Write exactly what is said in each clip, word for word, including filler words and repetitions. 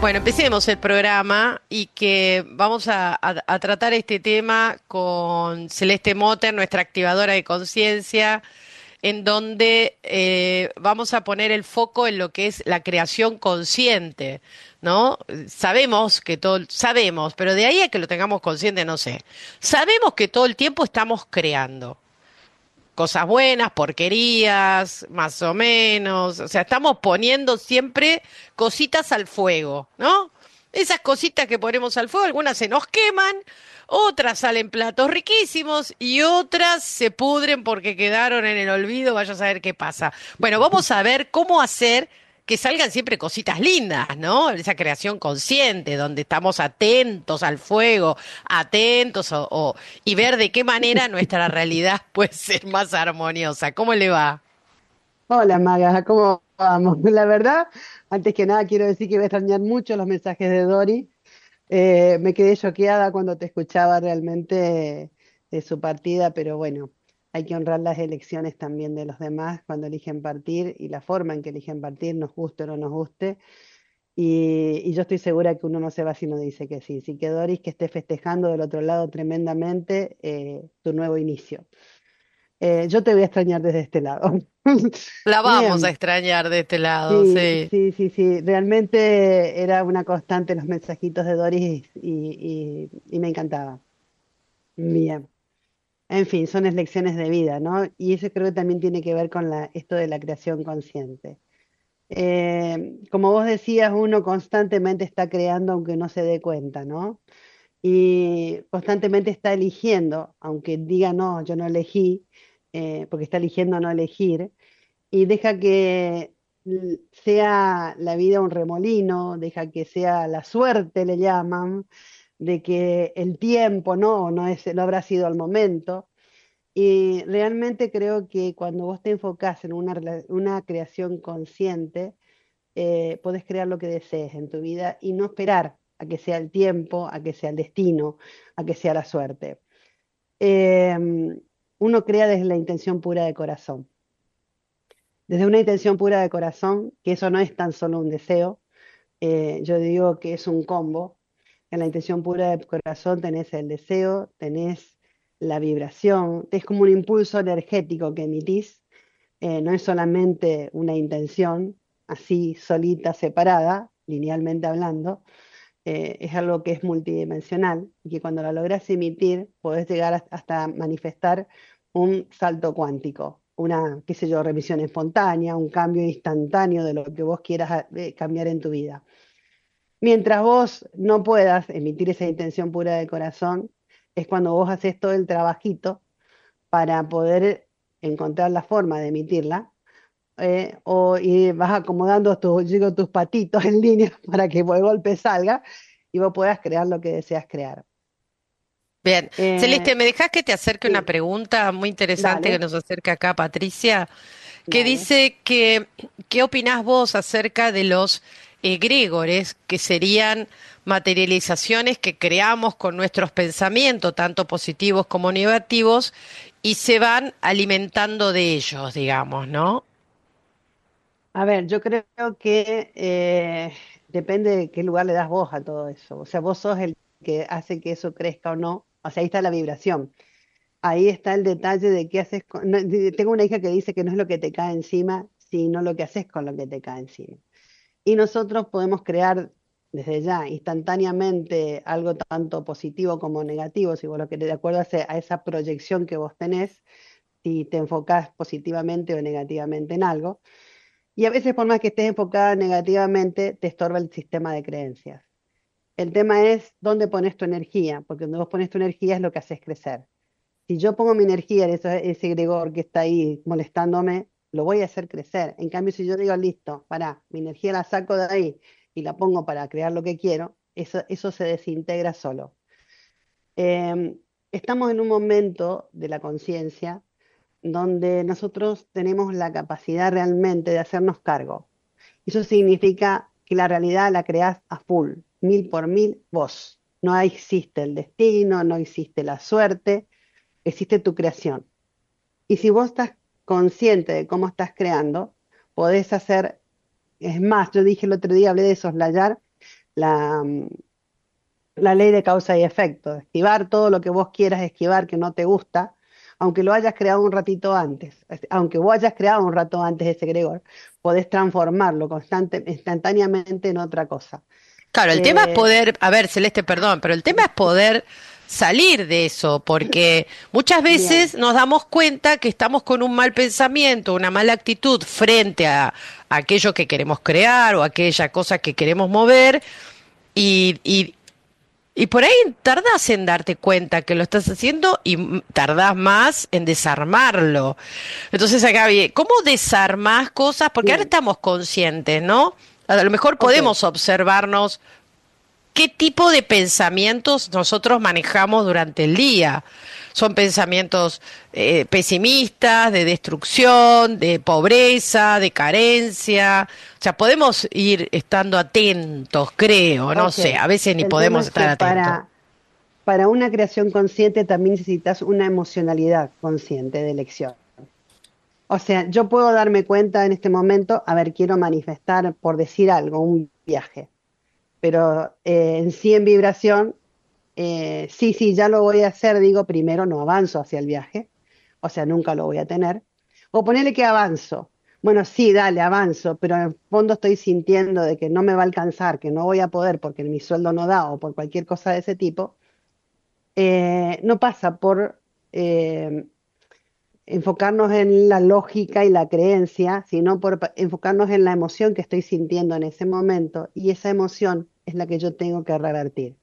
Bueno, empecemos el programa y que vamos a, a- a tratar este tema con Celeste Motter, nuestra activadora de conciencia, en donde eh, vamos a poner el foco en lo que es la creación consciente, ¿no? Sabemos que todo, sabemos, pero de ahí a que lo tengamos consciente, no sé. Sabemos que todo el tiempo estamos creando. Cosas buenas, porquerías, más o menos. O sea, estamos poniendo siempre cositas al fuego, ¿no? Esas cositas que ponemos al fuego, algunas se nos queman, otras salen platos riquísimos y otras se pudren porque quedaron en el olvido, vaya a saber qué pasa. Bueno, vamos a ver cómo hacer que salgan siempre cositas lindas, ¿no? Esa creación consciente, donde estamos atentos al fuego, atentos o, o- y ver de qué manera nuestra realidad puede ser más armoniosa. ¿Cómo le va? Hola Maga, ¿cómo vamos? La verdad, antes que nada quiero decir que voy a extrañar mucho los mensajes de Dori. Eh, me quedé choqueada cuando te escuchaba realmente de su partida, pero bueno, hay que honrar las elecciones también de los demás cuando eligen partir y la forma en que eligen partir, nos guste o no nos guste. Y, y yo estoy segura que uno no se va si no dice que sí. Así que Doris, que esté festejando del otro lado tremendamente eh, tu nuevo inicio. Eh, yo te voy a extrañar desde este lado. La vamos a Bien. extrañar de este lado, Sí, sí. sí, sí, sí. Realmente era una constante los mensajitos de Doris y, y- y me encantaba. Bien. En fin, son las lecciones de vida, ¿no? Y eso creo que también tiene que ver con la, esto de la creación consciente. Eh, como vos decías, uno constantemente está creando aunque no se dé cuenta, ¿no? Y constantemente está eligiendo, aunque diga no, yo no elegí, eh, porque está eligiendo no elegir y deja que l- sea la vida un remolino, deja que sea la suerte, le llaman, de que el tiempo no, no es, no habrá sido el momento. Y realmente creo que cuando vos te enfocás en una, rela- una creación consciente, eh, podés crear lo que desees en tu vida y no esperar a que sea el tiempo, a que sea el destino, a que sea la suerte. Eh, Uno crea desde la intención pura de corazón desde una intención pura de corazón, que eso no es tan solo un deseo, eh, yo digo que es un combo. En la intención pura de corazón tenés el deseo, tenés la vibración, es como un impulso energético que emitís, eh, no es solamente una intención, así solita, separada, linealmente hablando, eh, es algo que es multidimensional y que cuando la logras emitir podés llegar a- hasta manifestar un salto cuántico, una, qué sé yo, remisión espontánea, un cambio instantáneo de lo que vos quieras eh, cambiar en tu vida. Mientras vos no puedas emitir esa intención pura de corazón, es cuando vos haces todo el trabajito para poder encontrar la forma de emitirla, eh, o, y vas acomodando tus, digo, tus patitos en línea para que por golpe salga y vos puedas crear lo que deseas crear. Bien. Celeste, Eh, ¿me dejás que te acerque una sí, pregunta muy interesante que dale, nos acerca acá Patricia? Que dale. dice que, ¿qué opinás vos acerca de los egregores, que serían materializaciones que creamos con nuestros pensamientos, tanto positivos como negativos, y se van alimentando de ellos, digamos, ¿no? A ver, yo creo que eh, depende de qué lugar le das vos a todo eso. O sea, vos sos el que hace que eso crezca o no. O sea, ahí está la vibración. Ahí está el detalle de qué haces con... no, de- tengo una hija que dice que no es lo que te cae encima, sino lo que haces con lo que te cae encima. Y nosotros podemos crear desde ya, instantáneamente, algo tanto positivo como negativo, si vos lo querés, de acuerdo a, ese- a esa proyección que vos tenés, si te enfocás positivamente o negativamente en algo. Y a veces, por más que estés enfocada negativamente, te estorba el sistema de creencias. El tema es dónde pones tu energía, porque donde vos pones tu energía es lo que haces crecer. Si yo pongo mi energía en ese, ese egregor que está ahí molestándome, lo voy a hacer crecer. En cambio, si yo digo, listo, para, mi energía la saco de ahí y la pongo para crear lo que quiero, eso, eso se desintegra solo. Eh, Estamos en un momento de la conciencia donde nosotros tenemos la capacidad realmente de hacernos cargo. Eso significa que la realidad la creás a full, mil por mil vos. No existe el destino, no existe la suerte, existe tu creación. Y si vos estás consciente de cómo estás creando, podés hacer, es más, yo dije el otro día, hablé de soslayar, la, mm, la ley de causa y efecto, esquivar todo lo que vos quieras esquivar que no te gusta, aunque lo hayas creado un ratito antes, es- aunque vos hayas creado un rato antes ese egregor, podés transformarlo constante, instantáneamente en otra cosa. Claro, el tema es Eh, poder, a ver, Celeste, perdón, pero el tema es poder salir de eso, porque muchas bien, veces nos damos cuenta que estamos con un mal pensamiento, una mala actitud frente a, a aquello que queremos crear o aquella cosa que queremos mover y, y, y por ahí tardás en darte cuenta que lo estás haciendo y mm, tardás más en desarmarlo. Entonces acá, bien, ¿cómo desarmás cosas? Porque ahora bien, estamos conscientes, ¿no? A lo mejor ok. podemos observarnos qué tipo de pensamientos nosotros manejamos durante el día. Son pensamientos eh, pesimistas, de destrucción, de pobreza, de carencia. O sea, podemos ir estando atentos, creo, no Ok, sé, a veces ni el tema podemos es estar que atentos. para, para una creación consciente también necesitas una emocionalidad consciente de elección. O sea, yo puedo darme cuenta en este momento, a ver, quiero manifestar, por decir algo, un viaje, pero eh, en sí en vibración, eh, sí, sí, ya lo voy a hacer, digo, primero no avanzo hacia el viaje, o sea, nunca lo voy a tener. O ponerle que avanzo. Bueno, sí, dale, avanzo, pero en el fondo estoy sintiendo de que no me va a alcanzar, que no voy a poder porque mi sueldo no da o por cualquier cosa de ese tipo. Eh, no pasa por eh, enfocarnos en la lógica y la creencia, sino por pa- enfocarnos en la emoción que estoy sintiendo en ese momento y esa emoción es la que yo tengo que revertir.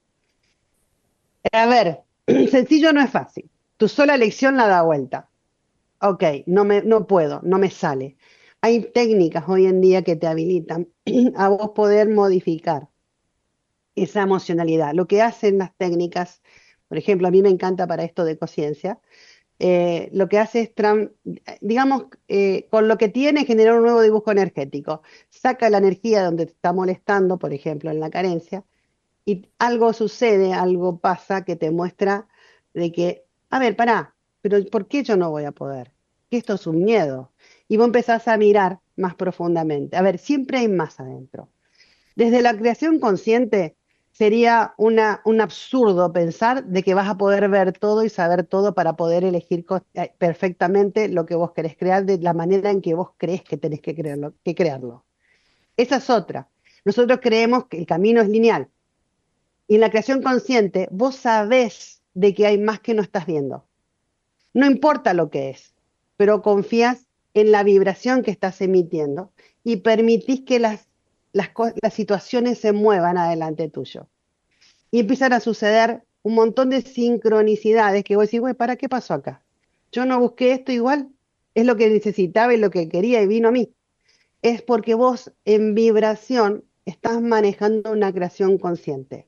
A ver, sencillo no es fácil. Tu sola elección la da vuelta. Ok, no me, no puedo, no me sale. Hay técnicas hoy en día que te habilitan a vos poder modificar esa emocionalidad. Lo que hacen las técnicas, por ejemplo, a mí me encanta para esto de conciencia, eh, lo que hace es, tran- digamos, eh, con lo que tiene, generar un nuevo dibujo energético. Saca la energía donde te está molestando, por ejemplo, en la carencia, y algo sucede, algo pasa que te muestra de que, a ver, pará, pero ¿por qué yo no voy a poder? Que esto es un miedo. Y vos empezás a mirar más profundamente. A ver, siempre hay más adentro. Desde la creación consciente sería una, un absurdo pensar de que vas a poder ver todo y saber todo para poder elegir co- eh, perfectamente lo que vos querés crear de la manera en que vos crees que tenés que crearlo, que crearlo. Esa es otra. Nosotros creemos que el camino es lineal y en la creación consciente vos sabés de que hay más que no estás viendo. No importa lo que es, pero confías en la vibración que estás emitiendo y permitís que las, las, co- las situaciones se muevan adelante tuyo. Y empiezan a suceder un montón de sincronicidades que vos decís, güey, ¿para qué pasó acá? Yo no busqué esto igual, es lo que necesitaba y lo que quería y vino a mí. Es porque vos en vibración estás manejando una creación consciente.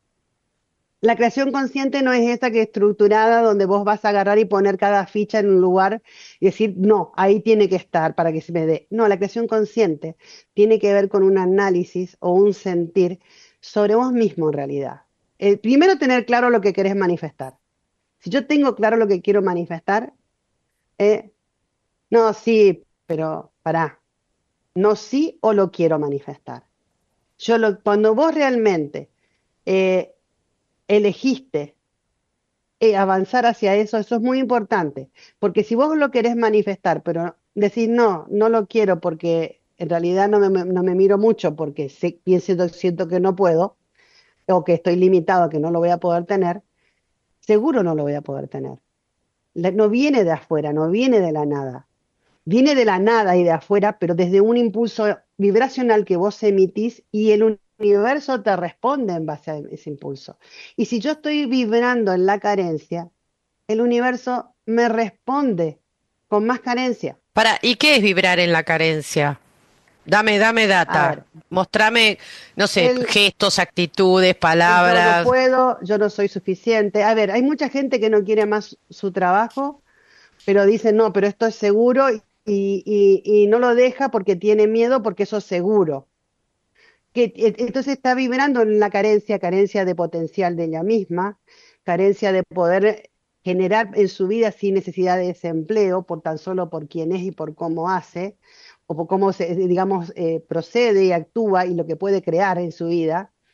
La creación consciente no es esta que es estructurada donde vos vas a agarrar y poner cada ficha en un lugar y decir, no, ahí tiene que estar para que se me dé. No, la creación consciente tiene que ver con un análisis o un sentir sobre vos mismo en realidad. Eh, primero tener claro lo que querés manifestar. Si yo tengo claro lo que quiero manifestar, eh, no, sí, pero pará, no sí o lo quiero manifestar. Yo lo, cuando vos realmente eh, elegiste eh, avanzar hacia eso, eso es muy importante, porque si vos lo querés manifestar, pero decís no, no lo quiero porque en realidad no me, no me miro mucho porque sé, pienso, siento que no puedo o que estoy limitado, que no lo voy a poder tener, seguro no lo voy a poder tener. La- no viene de afuera, no viene de la nada. Viene de la nada y de afuera, pero desde un impulso vibracional que vos emitís y el universo te responde en base a ese impulso. Y si yo estoy vibrando en la carencia, el universo me responde con más carencia. Para, ¿y qué es vibrar en la carencia? Dame, dame A data. ver, Mostrame, no sé, el, gestos, actitudes, el yo no palabras. puedo, yo no soy suficiente. A ver, hay mucha gente que no quiere más su trabajo, pero dice, no, pero esto es seguro y, y- y no lo deja porque tiene miedo porque eso es seguro. Que, e- entonces está vibrando en la carencia, carencia de potencial de ella misma, carencia de poder generar en su vida sin necesidad de ese empleo, por tan solo por quién es y por cómo hace, o por cómo se, digamos, eh, procede y actúa y lo que puede crear en su vida.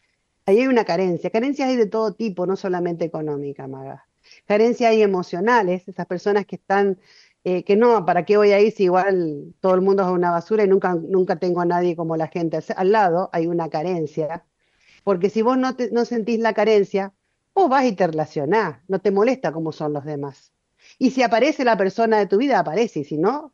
Ahí hay una carencia. Carencias hay de todo tipo, no solamente económica, Maga. Carencias hay emocionales, esas personas que están, eh, que no, ¿para qué voy a ir si igual todo el mundo es una basura y nunca, nunca tengo a nadie como la gente al al lado? Hay una carencia. Porque si vos no, te- no sentís la carencia, vos vas y te relacionás, no te molesta cómo son los demás. Y si aparece la persona de tu vida, aparece, y si no,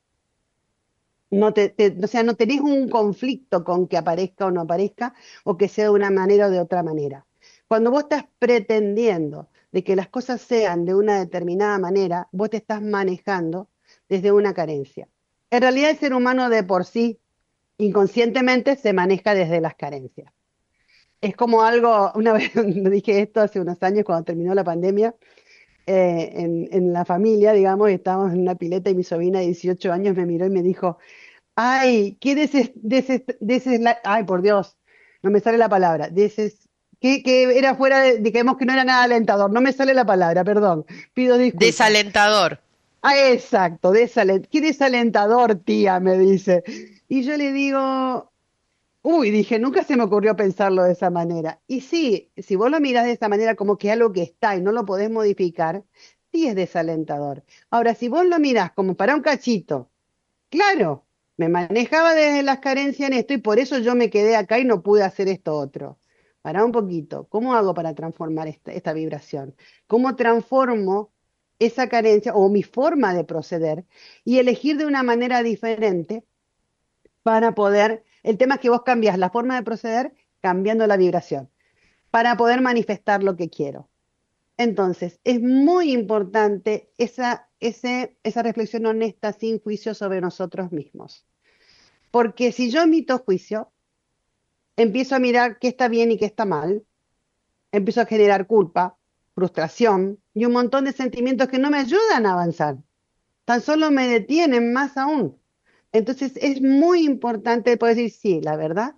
no te, te- o sea, no tenés un conflicto con que aparezca o no aparezca, o que sea de una manera o de otra manera. Cuando vos estás pretendiendo de que las cosas sean de una determinada manera, vos te estás manejando desde una carencia. En realidad el ser humano de por sí, inconscientemente, se maneja desde las carencias. Es como algo, una vez lo dije esto hace unos años cuando terminó la pandemia, eh, en, en la familia, digamos, y estábamos en una pileta y mi sobrina de dieciocho años me miró y me dijo, ay, qué deses, deses, deses- ay, por Dios, no me sale la palabra, deses, que, que era fuera de, digamos que no era nada alentador, no me sale la palabra, perdón, pido disculpas. Desalentador. Ah, exacto, desalen- qué desalentador, tía, me dice. Y yo le digo, uy, dije, nunca se me ocurrió pensarlo de esa manera. Y sí, si vos lo mirás de esa manera como que algo que está y no lo podés modificar, sí es desalentador. Ahora, si vos lo mirás como para un cachito, claro, me manejaba desde las carencias en esto y por eso yo me quedé acá y no pude hacer esto otro. Pará un poquito, ¿cómo hago para transformar esta, esta vibración? ¿Cómo transformo esa carencia o mi forma de proceder y elegir de una manera diferente para poder, el tema es que vos cambias la forma de proceder cambiando la vibración, para poder manifestar lo que quiero. Entonces, es muy importante esa, ese, esa reflexión honesta sin juicio sobre nosotros mismos. Porque si yo emito juicio, empiezo a mirar qué está bien y qué está mal, empiezo a generar culpa, frustración y un montón de sentimientos que no me ayudan a avanzar, tan solo me detienen más aún. Entonces, es muy importante poder decir, sí, la verdad,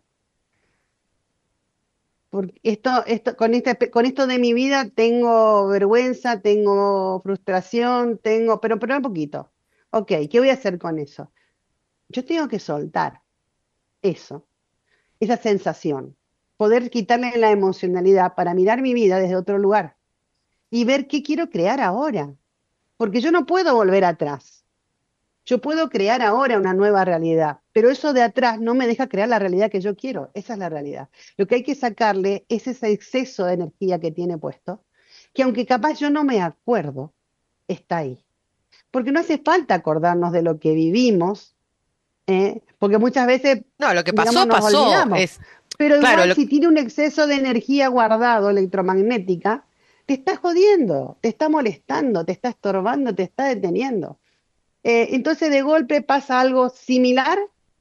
porque esto, esto, con este, con esto de mi vida tengo vergüenza, tengo frustración, tengo, pero, pero un poquito. Ok, ¿qué voy a hacer con eso? Yo tengo que soltar eso, esa sensación, poder quitarle la emocionalidad para mirar mi vida desde otro lugar y ver qué quiero crear ahora, porque yo no puedo volver atrás. Yo puedo crear ahora una nueva realidad, pero eso de atrás no me deja crear la realidad que yo quiero. Esa es la realidad. Lo que hay que sacarle es ese exceso de energía que tiene puesto, que aunque capaz yo no me acuerdo, está ahí. Porque no hace falta acordarnos de lo que vivimos, ¿eh? Porque muchas veces, No, lo que digamos, pasó, nos pasó. olvidamos. Es, Pero claro, igual lo- si tiene un exceso de energía guardado electromagnética, te está jodiendo, te está molestando, te está estorbando, te está deteniendo. Eh, entonces de golpe pasa algo similar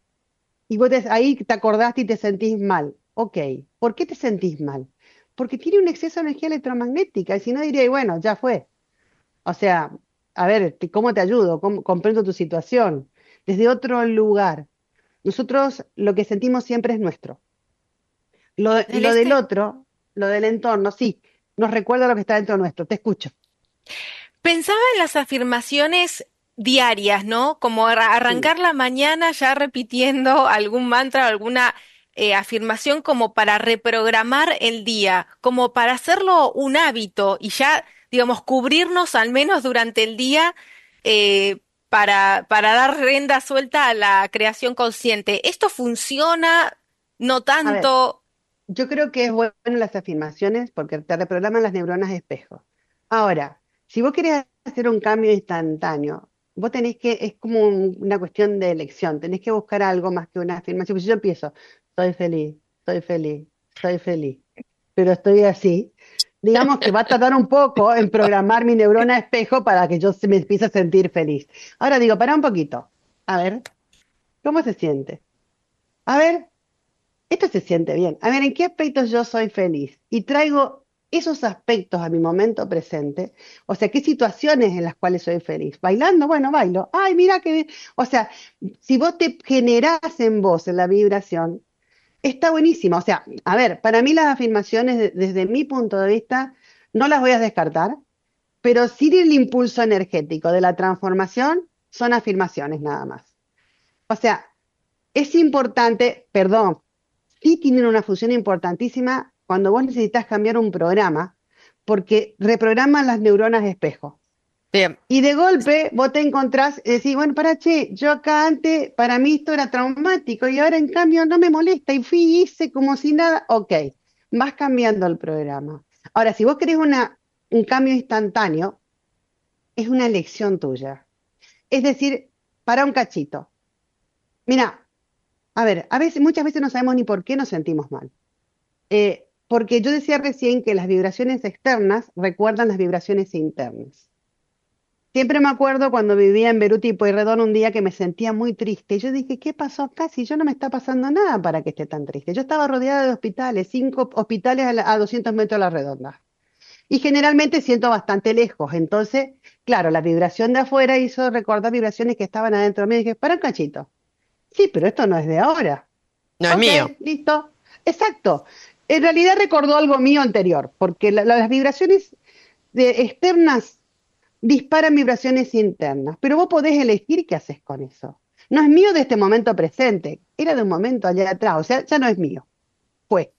y vos te- ahí te acordaste y te sentís mal. Ok, ¿por qué te sentís mal? Porque tiene un exceso de energía electromagnética y si no diría, y bueno, ya fue. O sea, a ver, te- ¿cómo te ayudo? ¿Cómo- comprendo tu situación? Desde otro lugar. Nosotros lo que sentimos siempre es nuestro. Lo, lo del Celeste, otro, lo del entorno, sí, nos recuerda lo que está dentro nuestro. Te escucho. pensaba en las afirmaciones diarias, ¿no? Como arra- Sí. arrancar la mañana ya repitiendo algún mantra, alguna eh, afirmación como para reprogramar el día, como para hacerlo un hábito y ya, digamos, cubrirnos al menos durante el día eh, para, para dar rienda suelta a la creación consciente. ¿Esto funciona? ¿No A ver, tanto? yo creo que es bueno las afirmaciones porque te reprograman las neuronas espejo. Ahora, si vos querés hacer un cambio instantáneo, vos tenés que, es como un- una cuestión de elección, tenés que buscar algo más que una afirmación. Pues si yo empiezo, soy feliz, soy feliz, soy feliz, pero estoy así, digamos que va a tardar un poco en programar mi neurona espejo para que yo se me empiece a sentir feliz. Ahora digo, para un poquito, a ver, ¿cómo se siente? A ver. Esto se siente bien. A ver, ¿en qué aspectos yo soy feliz? Y traigo esos aspectos a mi momento presente. O sea, ¿qué situaciones en las cuales soy feliz? ¿Bailando? Bueno, bailo. Ay, mira qué bien. O sea, si vos te generás en vos en la vibración, está buenísimo. O sea, a ver, para mí las afirmaciones, de- desde mi punto de vista, no las voy a descartar, pero sí el impulso energético de la transformación son afirmaciones nada más. O sea, es importante, perdón, sí tienen una función importantísima, cuando vos necesitas cambiar un programa, porque reprograman las neuronas espejo. Bien. Y de golpe vos te encontrás y decís, bueno, para che, yo acá antes, para mí esto era traumático y ahora en cambio no me molesta y fui y hice como si nada. Ok, vas cambiando el programa. Ahora, si vos querés una, un cambio instantáneo, es una elección tuya. Es decir, para un cachito. Mira, a ver, a veces, muchas veces no sabemos ni por qué nos sentimos mal. Eh, porque yo decía recién que las vibraciones externas recuerdan las vibraciones internas. Siempre me acuerdo cuando vivía en Beruti y Pueyrredón un día que me sentía muy triste. Yo dije, ¿qué pasó acá? Si yo no me está pasando nada para que esté tan triste. Yo estaba rodeada de hospitales, cinco hospitales a, la- a doscientos metros a la redonda. Y generalmente siento bastante lejos. Entonces, claro, la vibración de afuera hizo recordar vibraciones que estaban adentro de mí. Y dije, para un cachito. Sí, pero esto no es de ahora. No es Ok, mío. listo. Exacto. En realidad recordó algo mío anterior, porque la- la- las vibraciones de- externas disparan vibraciones internas, pero vos podés elegir qué haces con eso. No es mío de este momento presente, era de un momento allá atrás, o sea, ya no es mío, fue.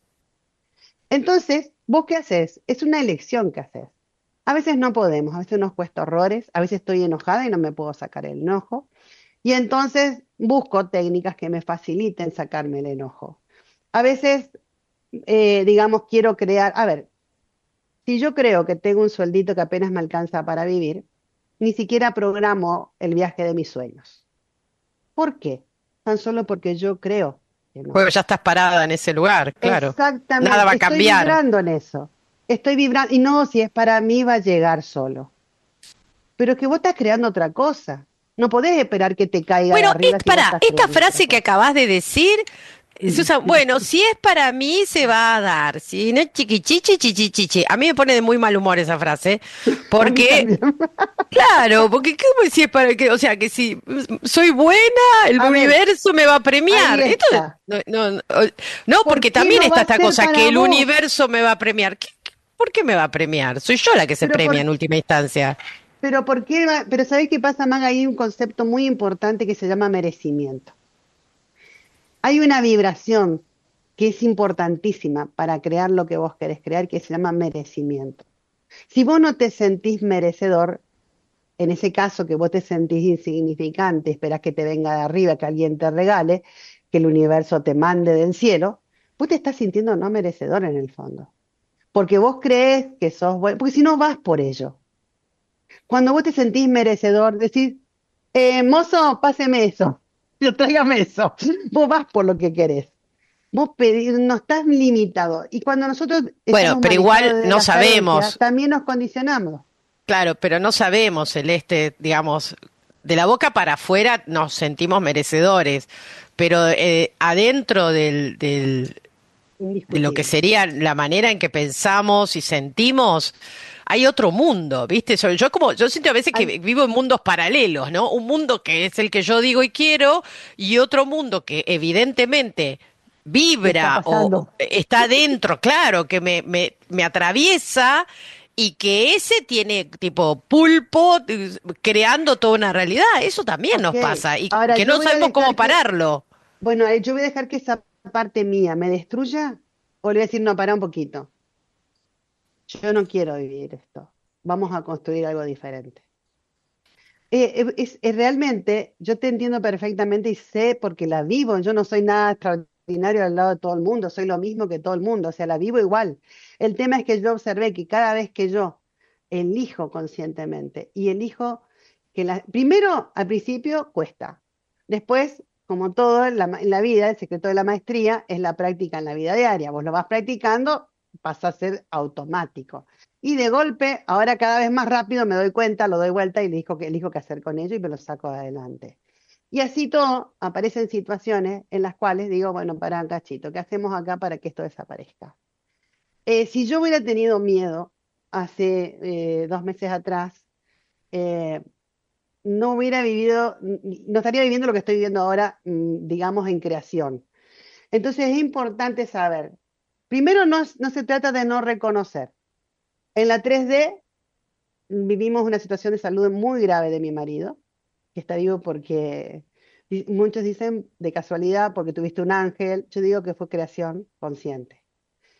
Entonces, ¿vos qué haces? Es una elección que haces. A veces no podemos, a veces nos cuesta horrores, a veces estoy enojada y no me puedo sacar el enojo, y entonces busco técnicas que me faciliten sacarme el enojo. A veces, eh, digamos, quiero crear, a ver, si yo creo que tengo un sueldito que apenas me alcanza para vivir, ni siquiera programo el viaje de mis sueños. ¿Por qué? Tan solo porque yo creo que no. Porque ya estás parada en ese lugar, claro. Nada va Exactamente, a estoy cambiar. vibrando en eso. Estoy vibrando, y no, si es para mí va a llegar solo. Pero que vos estás creando otra cosa. No podés esperar que te caiga de Bueno, arriba es si vos para estás esta creando otra frase que cosa. acabas de decir, Susan, bueno, si es para mí se va a dar, si no es chiquichichi, chichichichi. A mí me pone de muy mal humor esa frase, A mí porque, también. claro, porque ¿cómo si es para que, o sea, que si soy buena, el A ver, universo me va a ahí premiar? Esto, está. no, no, no, no, ¿Por porque qué también no va está a esta ser cosa, que para el vos? universo me va a premiar. ¿Qué- qué- ¿Por qué me va a premiar? Soy yo la que se Pero premia por, en última instancia. pero por qué va- pero ¿sabés qué pasa, Maga? Hay un concepto muy importante que se llama merecimiento. Hay una vibración que es importantísima para crear lo que vos querés crear, que se llama merecimiento. Si vos no te sentís merecedor, en ese caso que vos te sentís insignificante, esperás que te venga de arriba, que alguien te regale, que el universo te mande del cielo, vos te estás sintiendo no merecedor en el fondo. Porque vos crees que sos bueno, porque si no vas por ello. Cuando vos te sentís merecedor, decís, eh, mozo, páseme eso, yo tráigame eso. Vos vas por lo que querés. Vos pedís, no estás limitado. Y cuando nosotros Bueno, estamos pero manejados igual desde no las carencias, sabemos. también nos condicionamos. Claro, pero no sabemos, Celeste, digamos, de la boca para afuera nos sentimos merecedores, pero eh, adentro del, del- de lo que Indiscutible. sería la manera en que pensamos y sentimos, hay otro mundo, ¿viste? Yo, yo como, yo siento a veces que Ay, vivo en mundos paralelos, ¿no? Un mundo que es el que yo digo y quiero, y otro mundo que evidentemente ¿qué está vibra o o pasando? está dentro, claro, que me, me, me atraviesa y que ese tiene tipo pulpo eh, creando toda una realidad. Eso también Ok, nos pasa y ahora que yo no voy a sabemos cómo dejar que, pararlo. bueno, eh, yo voy a dejar que esa parte mía me destruya o le voy a decir, no, para un poquito. Yo no quiero vivir esto. Vamos a construir algo diferente. Eh, eh, es, es realmente, yo te entiendo perfectamente y sé porque la vivo. Yo no soy nada extraordinario al lado de todo el mundo, soy lo mismo que todo el mundo, o sea, la vivo igual. El tema es que yo observé que cada vez que yo elijo conscientemente y elijo que la, primero al principio cuesta, después, como todo en la, ma- en la vida, el secreto de la maestría es la práctica en la vida diaria. Vos lo vas practicando, pasa a ser automático. Y de golpe, ahora cada vez más rápido me doy cuenta, lo doy vuelta y elijo qué, elijo qué hacer con ello y me lo saco adelante. Y así todo, aparecen situaciones en las cuales digo, bueno, para cachito, ¿qué hacemos acá para que esto desaparezca? Eh, si yo hubiera tenido miedo hace eh, dos meses atrás, eh, no hubiera vivido, no estaría viviendo lo que estoy viviendo ahora, mm, digamos, en creación. Entonces es importante saber, primero no, no se trata de no reconocer. En la tres D vivimos una situación de salud muy grave de mi marido, que está vivo porque di- muchos dicen de casualidad porque tuviste un ángel, yo digo que fue creación consciente.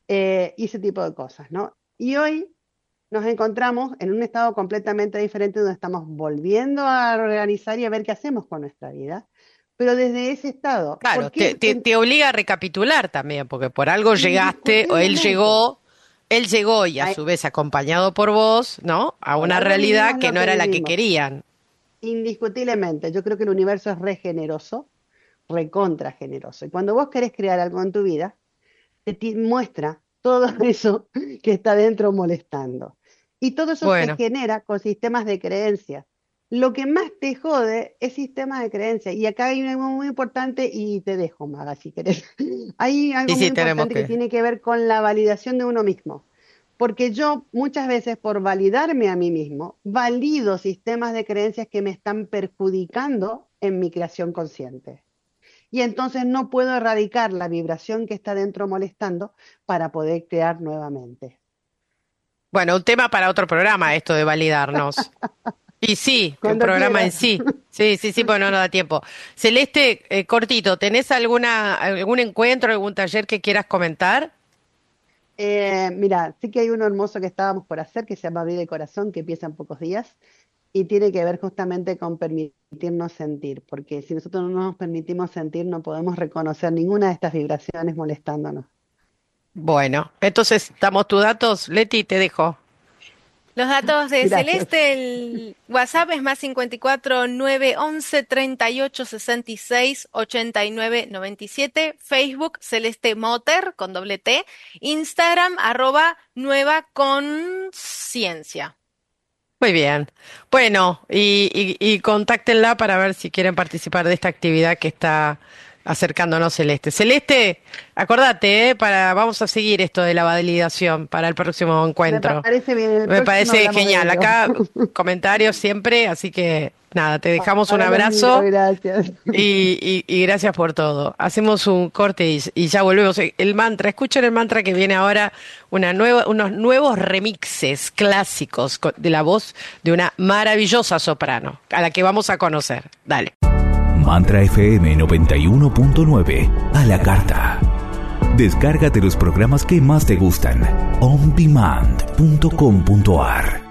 eh, y ese tipo de cosas, ¿no? Y hoy nos encontramos en un estado completamente diferente donde estamos volviendo a organizar y a ver qué hacemos con nuestra vida, pero desde ese estado. Claro, ¿Por qué? te, te, te obliga a recapitular también, porque por algo llegaste, o él Indiscutiblemente. llegó, él llegó y a Ay, su vez acompañado por vos, ¿no? A por una algo realidad vivimos que lo no que era la que vivimos. querían. Indiscutiblemente, yo creo que el universo es re generoso, recontra generoso. Y cuando vos querés crear algo en tu vida, te ti- muestra todo eso que está dentro molestando. Y todo eso se Bueno, genera con sistemas de creencias. Lo que más te jode es sistemas de creencias. Y acá hay algo muy importante y te dejo, Maga, si querés. Hay sí, algo muy sí, tenemos importante que que. tiene que ver con la validación de uno mismo. Porque yo muchas veces por validarme a mí mismo, valido sistemas de creencias que me están perjudicando en mi creación consciente. Y entonces no puedo erradicar la vibración que está dentro molestando para poder crear nuevamente. Bueno, un tema para otro programa, esto de validarnos. Y sí, que un Cuando programa en quieras. sí. Sí, sí, sí, pues no nos da tiempo. Celeste, eh, cortito, ¿tenés alguna, algún encuentro, algún taller que quieras comentar? Eh, mira, sí que hay uno hermoso que estábamos por hacer que se llama Vida y Corazón, que empieza en pocos días y tiene que ver justamente con permitirnos sentir, porque si nosotros no nos permitimos sentir, no podemos reconocer ninguna de estas vibraciones molestándonos. Bueno, entonces damos tus datos, Leti, te dejo. Los datos de Gracias. Celeste, el WhatsApp es más cincuenta y cuatro nueve once treinta y ocho sesenta y seis ochenta y nueve noventa y siete, Facebook Celeste Motter con doble T, Instagram arroba nueva conciencia. Muy bien. Bueno, y, y, y contáctenla para ver si quieren participar de esta actividad que está acercándonos Celeste. Celeste, acordate, ¿eh? Para, vamos a seguir esto de la validación para el próximo Me encuentro. parece bien, el Me próximo parece hablamos de genial. ello. Acá comentarios siempre, así que nada, te dejamos un Para lo mismo, abrazo. gracias. Y, y- y gracias por todo. Hacemos un corte y, y ya volvemos. El mantra, escuchen el mantra que viene ahora, una nueva, unos nuevos remixes clásicos co- de la voz de una maravillosa soprano, a la que vamos a conocer. Dale. Mantra F M noventa y uno punto nueve, a la carta. Descárgate los programas que más te gustan. on demand punto com punto a r